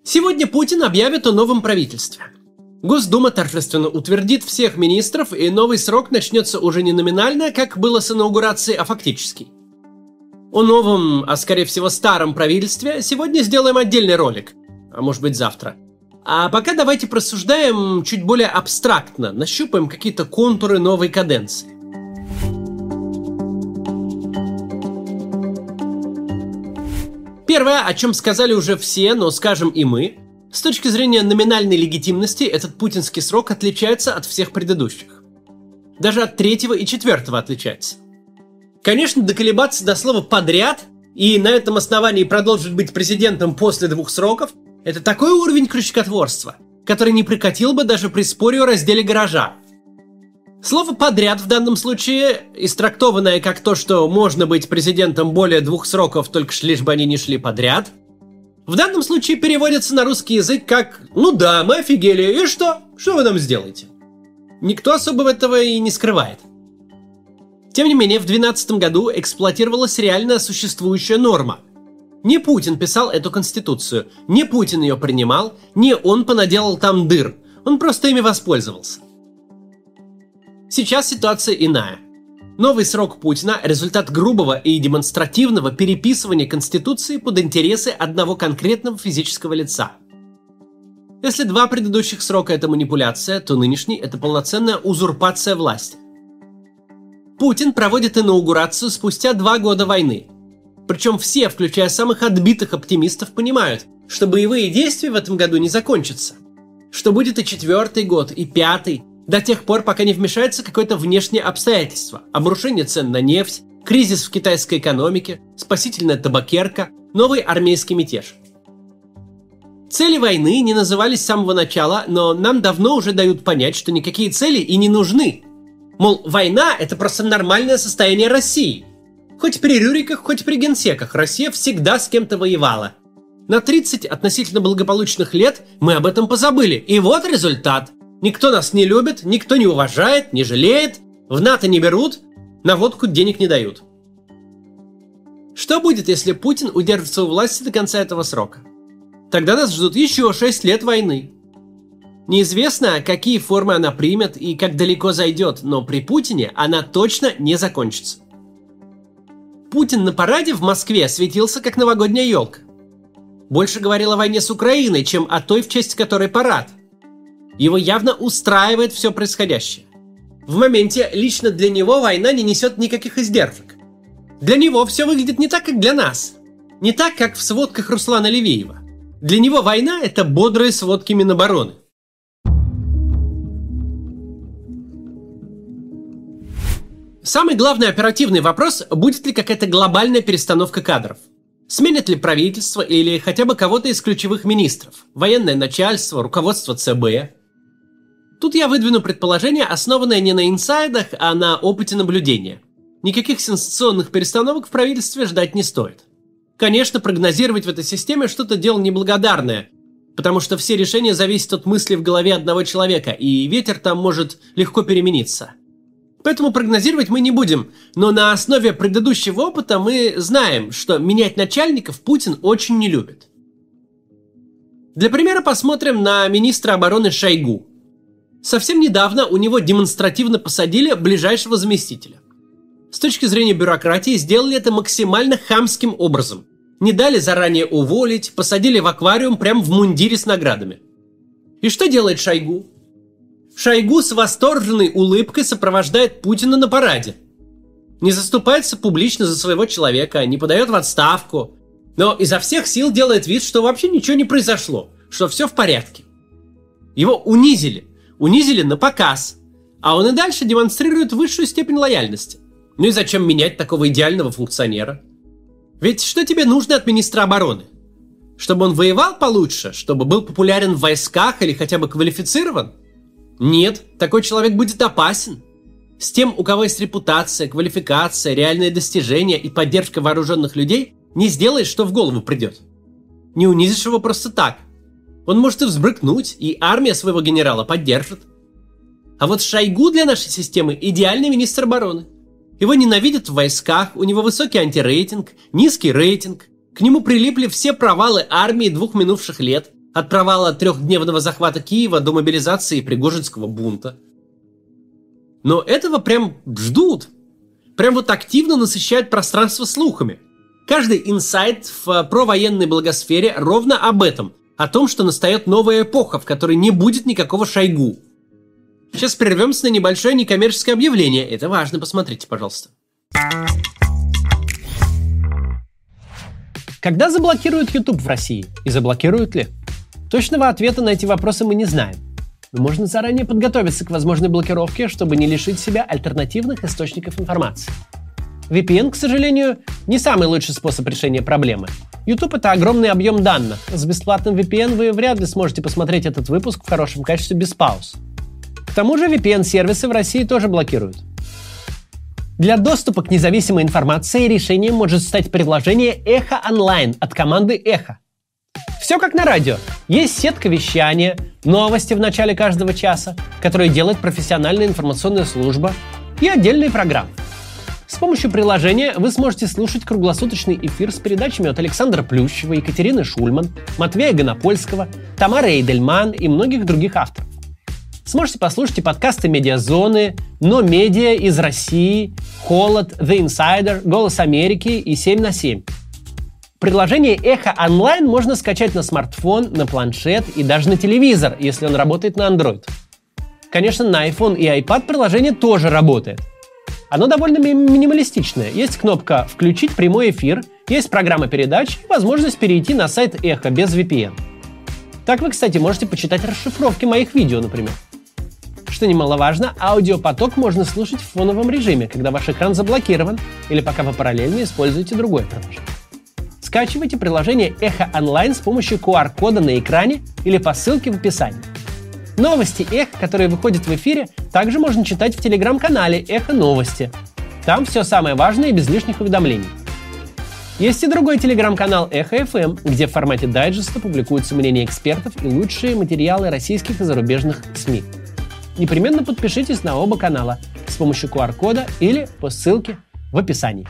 Сегодня Путин объявит о новом правительстве. Госдума торжественно утвердит всех министров, и новый срок начнется уже не номинально, как было с инаугурацией, а фактически. О новом, а скорее всего старом правительстве сегодня сделаем отдельный ролик, а может быть завтра. А пока давайте просуждаем чуть более абстрактно, нащупаем какие-то контуры новой каденции. Первое, о чем сказали уже все, но скажем и мы, с точки зрения номинальной легитимности этот путинский срок отличается от всех предыдущих. Даже от третьего и четвертого отличается. Конечно, доколебаться до слова «подряд» и на этом основании продолжить быть президентом после 2 сроков – это такой уровень крючкотворства, который не прокатил бы даже при споре о разделе гаража. Слово «подряд» в данном случае, истрактованное как то, что можно быть президентом более 2 сроков, только лишь бы они не шли подряд, в данном случае переводится на русский язык как «ну да, мы офигели, и что? Что вы нам сделаете?» Никто особо этого и не скрывает. Тем не менее, в 2012 году эксплуатировалась реально существующая норма. Не Путин писал эту конституцию, не Путин ее принимал, не он понаделал там дыр, он просто ими воспользовался. Сейчас ситуация иная. Новый срок Путина – результат грубого и демонстративного переписывания Конституции под интересы одного конкретного физического лица. Если 2 предыдущих срока – это манипуляция, то нынешний – это полноценная узурпация власти. Путин проводит инаугурацию спустя 2 года войны. Причем все, включая самых отбитых оптимистов, понимают, что боевые действия в этом году не закончатся. Что будет и 4-й год, и 5-й, до тех пор, пока не вмешается какое-то внешнее обстоятельство, обрушение цен на нефть, кризис в китайской экономике, спасительная табакерка, новый армейский мятеж. Цели войны не назывались с самого начала, но нам давно уже дают понять, что никакие цели и не нужны. Мол, война – это просто нормальное состояние России. Хоть при Рюриках, хоть при генсеках Россия всегда с кем-то воевала. На 30 относительно благополучных лет мы об этом позабыли, и вот результат. Никто нас не любит, никто не уважает, не жалеет, в НАТО не берут, на водку денег не дают. Что будет, если Путин удержится у власти до конца этого срока? Тогда нас ждут еще 6 лет войны. Неизвестно, какие формы она примет и как далеко зайдет, но при Путине она точно не закончится. Путин на параде в Москве светился как новогодняя елка. Больше говорил о войне с Украиной, чем о той, в честь которой парад. Его явно устраивает все происходящее. В моменте лично для него война не несет никаких издержек. Для него все выглядит не так, как для нас. Не так, как в сводках Руслана Левиева. Для него война – это бодрые сводки Минобороны. Самый главный оперативный вопрос – будет ли какая-то глобальная перестановка кадров. Сменят ли правительство или хотя бы кого-то из ключевых министров, военное начальство, руководство ЦБ. Тут я выдвину предположение, основанное не на инсайдах, а на опыте наблюдения. Никаких сенсационных перестановок в правительстве ждать не стоит. Конечно, прогнозировать в этой системе что-то дело неблагодарное, потому что все решения зависят от мысли в голове одного человека, и ветер там может легко перемениться. Поэтому прогнозировать мы не будем, но на основе предыдущего опыта мы знаем, что менять начальников Путин очень не любит. Для примера посмотрим на министра обороны Шойгу. Совсем недавно у него демонстративно посадили ближайшего заместителя. С точки зрения бюрократии сделали это максимально хамским образом. Не дали заранее уволить, посадили в аквариум прямо в мундире с наградами. И что делает Шойгу? Шойгу с восторженной улыбкой сопровождает Путина на параде. Не заступается публично за своего человека, не подает в отставку, но изо всех сил делает вид, что вообще ничего не произошло, что все в порядке. Его унизили на показ, а он и дальше демонстрирует высшую степень лояльности. Ну и зачем менять такого идеального функционера? Ведь что тебе нужно от министра обороны? Чтобы он воевал получше, чтобы был популярен в войсках или хотя бы квалифицирован? Нет, такой человек будет опасен. С тем, у кого есть репутация, квалификация, реальные достижения и поддержка вооруженных людей, не сделаешь, что в голову придет. Не унизишь его просто так. Он может и взбрыкнуть, и армия своего генерала поддержит. А вот Шойгу для нашей системы идеальный министр обороны. Его ненавидят в войсках, у него высокий антирейтинг, низкий рейтинг. К нему прилипли все провалы армии 2 минувших лет. От провала 3-дневного захвата Киева до мобилизации Пригожинского бунта. Но этого прям ждут. Прям вот активно насыщают пространство слухами. Каждый инсайт в провоенной благосфере ровно об этом. О том, что настает новая эпоха, в которой не будет никакого Шойгу. Сейчас прервемся на небольшое некоммерческое объявление. Это важно, посмотрите, пожалуйста. Когда заблокируют YouTube в России? И заблокируют ли? Точного ответа на эти вопросы мы не знаем. Но можно заранее подготовиться к возможной блокировке, чтобы не лишить себя альтернативных источников информации. VPN, к сожалению, не самый лучший способ решения проблемы. YouTube — это огромный объем данных. С бесплатным VPN вы вряд ли сможете посмотреть этот выпуск в хорошем качестве без пауз. К тому же VPN-сервисы в России тоже блокируют. Для доступа к независимой информации решением может стать приложение Эхо Онлайн от команды Эхо. Все как на радио. Есть сетка вещания, новости в начале каждого часа, которые делает профессиональная информационная служба, и отдельные программы. С помощью приложения вы сможете слушать круглосуточный эфир с передачами от Александра Плющева, Екатерины Шульман, Матвея Гонопольского, Тамары Эйдельман и многих других авторов. Сможете послушать и подкасты «Медиазоны», «Но Медиа», «Из России», «Холод», «The Insider», «Голос Америки» и «7 на 7». Приложение «Эхо Онлайн» можно скачать на смартфон, на планшет и даже на телевизор, если он работает на Android. Конечно, на iPhone и iPad приложение тоже работает. Оно довольно минималистичное. Есть кнопка «Включить прямой эфир», есть программа передач и возможность перейти на сайт Эхо без VPN. Так вы, кстати, можете почитать расшифровки моих видео, например. Что немаловажно, аудиопоток можно слушать в фоновом режиме, когда ваш экран заблокирован или пока вы параллельно используете другое приложение. Скачивайте приложение Эхо Онлайн с помощью QR-кода на экране или по ссылке в описании. Новости Эхо, которые выходят в эфире, также можно читать в телеграм-канале Эхо Новости. Там все самое важное и без лишних уведомлений. Есть и другой телеграм-канал Эхо FM, где в формате дайджеста публикуются мнения экспертов и лучшие материалы российских и зарубежных СМИ. Непременно подпишитесь на оба канала с помощью QR-кода или по ссылке в описании.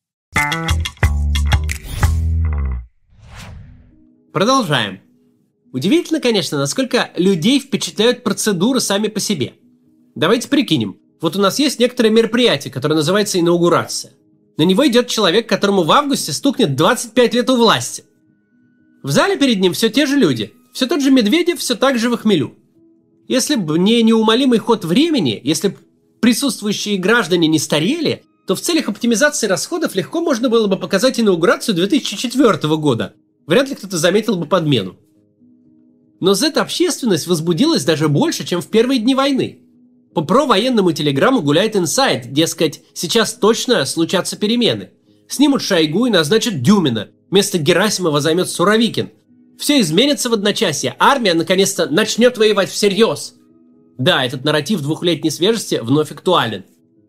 Продолжаем. Удивительно, конечно, насколько людей впечатляют процедуры сами по себе. Давайте прикинем. Вот у нас есть некоторое мероприятие, которое называется инаугурация. На него идет человек, которому в августе стукнет 25 лет у власти. В зале перед ним все те же люди. Все тот же Медведев, все так же в хмелю. Если бы не неумолимый ход времени, если бы присутствующие граждане не старели, то в целях оптимизации расходов легко можно было бы показать инаугурацию 2004 года. Вряд ли кто-то заметил бы подмену. Но Z-общественность возбудилась даже больше, чем в первые дни войны. По провоенному телеграмму гуляет инсайд, дескать, сейчас точно случатся перемены. Снимут Шойгу и назначат Дюмина. Вместо Герасимова займет Суровикин. Все изменится в одночасье. Армия наконец-то начнет воевать всерьез. Да, этот нарратив двухлетней свежести вновь актуален.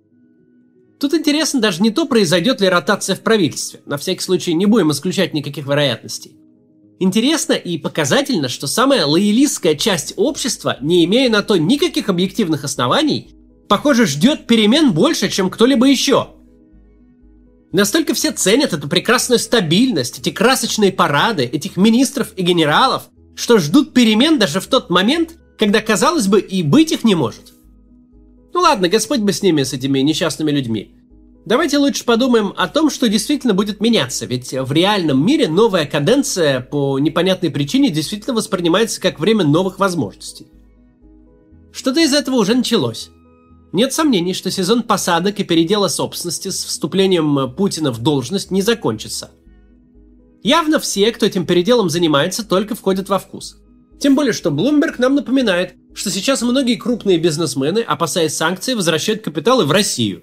Тут интересно даже не то, произойдет ли ротация в правительстве. На всякий случай не будем исключать никаких вероятностей. Интересно и показательно, что самая лоялистская часть общества, не имея на то никаких объективных оснований, похоже, ждет перемен больше, чем кто-либо еще. Настолько все ценят эту прекрасную стабильность, эти красочные парады, этих министров и генералов, что ждут перемен даже в тот момент, когда, казалось бы, и быть их не может. Ну ладно, Господь бы с ними, с этими несчастными людьми. Давайте лучше подумаем о том, что действительно будет меняться, ведь в реальном мире новая каденция по непонятной причине действительно воспринимается как время новых возможностей. Что-то из этого уже началось. Нет сомнений, что сезон посадок и передела собственности с вступлением Путина в должность не закончится. Явно все, кто этим переделом занимается, только входят во вкус. Тем более, что Bloomberg нам напоминает, что сейчас многие крупные бизнесмены, опасаясь санкций, возвращают капиталы в Россию.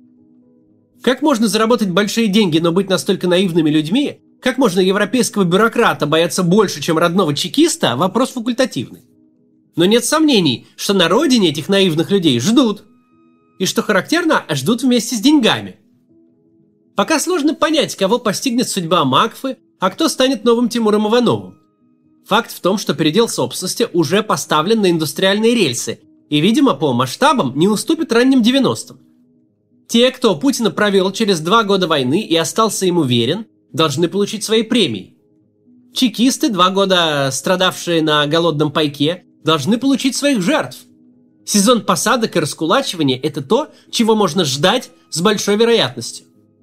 Как можно заработать большие деньги, но быть настолько наивными людьми? Как можно европейского бюрократа бояться больше, чем родного чекиста? Вопрос факультативный. Но нет сомнений, что на родине этих наивных людей ждут. И что характерно, ждут вместе с деньгами. Пока сложно понять, кого постигнет судьба Макфы, а кто станет новым Тимуром Ивановым. Факт в том, что передел собственности уже поставлен на индустриальные рельсы и, видимо, по масштабам не уступит ранним 90-м. Те, кто Путина провел через 2 года войны и остался ему верен, должны получить свои премии. Чекисты, 2 года страдавшие на голодном пайке, должны получить своих жертв. Сезон посадок и раскулачивания – это то, чего можно ждать с большой вероятностью.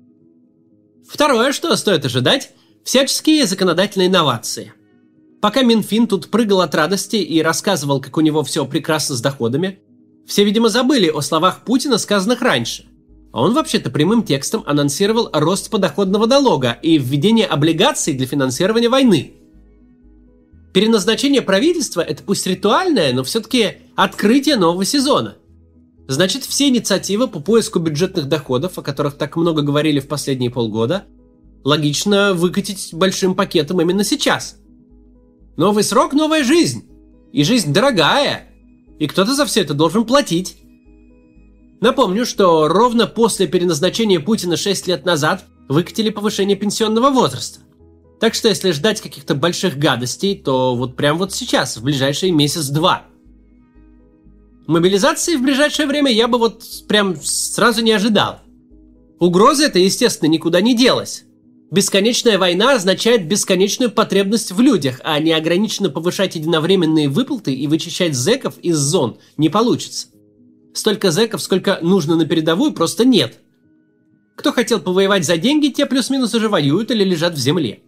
Второе, что стоит ожидать – всяческие законодательные инновации. Пока Минфин тут прыгал от радости и рассказывал, как у него все прекрасно с доходами, все, видимо, забыли о словах Путина, сказанных раньше. А он вообще-то прямым текстом анонсировал рост подоходного налога и введение облигаций для финансирования войны. Переназначение правительства – это пусть ритуальное, но все-таки открытие нового сезона. Значит, все инициативы по поиску бюджетных доходов, о которых так много говорили в последние полгода, логично выкатить большим пакетом именно сейчас. Новый срок – новая жизнь. И жизнь дорогая. И кто-то за все это должен платить. Напомню, что ровно после переназначения Путина 6 лет назад выкатили повышение пенсионного возраста. Так что если ждать каких-то больших гадостей, то вот прям вот сейчас, в ближайший месяц-два. Мобилизации в ближайшее время я бы вот прям сразу не ожидал. Угроза эта, естественно, никуда не делась. Бесконечная война означает бесконечную потребность в людях, а неограниченно повышать единовременные выплаты и вычищать зэков из зон не получится. Столько зэков, сколько нужно на передовую, просто нет. Кто хотел повоевать за деньги, те плюс-минус уже воюют или лежат в земле.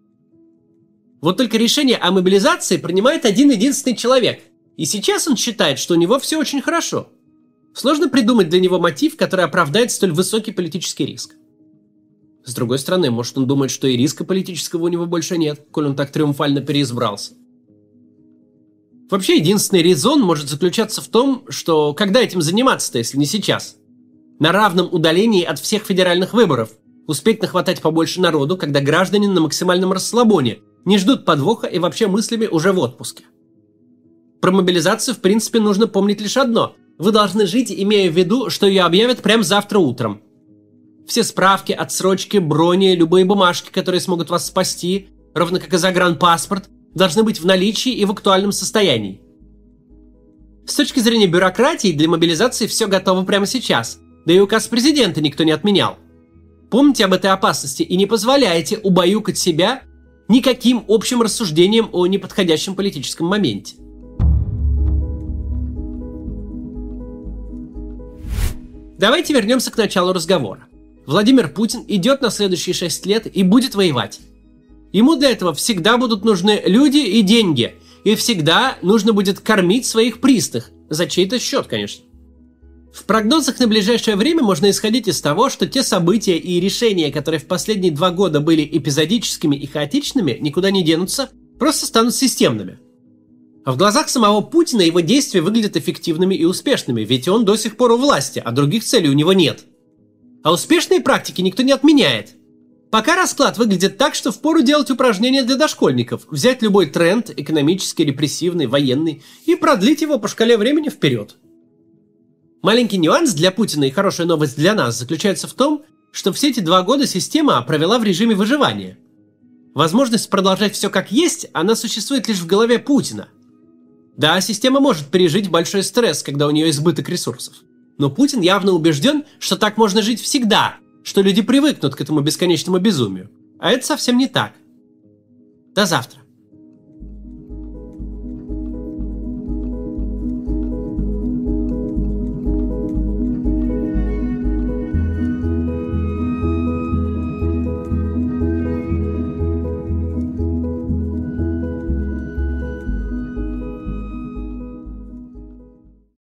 Вот только решение о мобилизации принимает один единственный человек. И сейчас он считает, что у него все очень хорошо. Сложно придумать для него мотив, который оправдает столь высокий политический риск. С другой стороны, может он думает, что и риска политического у него больше нет, коль он так триумфально переизбрался. Вообще, единственный резон может заключаться в том, что когда этим заниматься-то, если не сейчас? На равном удалении от всех федеральных выборов. Успеть нахватать побольше народу, когда граждане на максимальном расслабоне, не ждут подвоха и вообще мыслями уже в отпуске. Про мобилизацию, в принципе, нужно помнить лишь одно. Вы должны жить, имея в виду, что ее объявят прямо завтра утром. Все справки, отсрочки, брони, любые бумажки, которые смогут вас спасти, ровно как и загранпаспорт, должны быть в наличии и в актуальном состоянии. С точки зрения бюрократии, для мобилизации все готово прямо сейчас. Да и указ президента никто не отменял. Помните об этой опасности и не позволяйте убаюкать себя никаким общим рассуждением о неподходящем политическом моменте. Давайте вернемся к началу разговора. Владимир Путин идет на следующие 6 лет и будет воевать. Ему для этого всегда будут нужны люди и деньги. И всегда нужно будет кормить своих приставов. За чей-то счет, конечно. В прогнозах на ближайшее время можно исходить из того, что те события и решения, которые в последние 2 года были эпизодическими и хаотичными, никуда не денутся, просто станут системными. А в глазах самого Путина его действия выглядят эффективными и успешными, ведь он до сих пор у власти, а других целей у него нет. А успешные практики никто не отменяет. Пока расклад выглядит так, что впору делать упражнения для дошкольников, взять любой тренд, экономический, репрессивный, военный, и продлить его по шкале времени вперед. Маленький нюанс для Путина и хорошая новость для нас заключается в том, что все эти 2 года система провела в режиме выживания. Возможность продолжать все как есть, она существует лишь в голове Путина. Да, система может пережить большой стресс, когда у нее избыток ресурсов. Но Путин явно убежден, что так можно жить всегда, что люди привыкнут к этому бесконечному безумию. А это совсем не так. До завтра.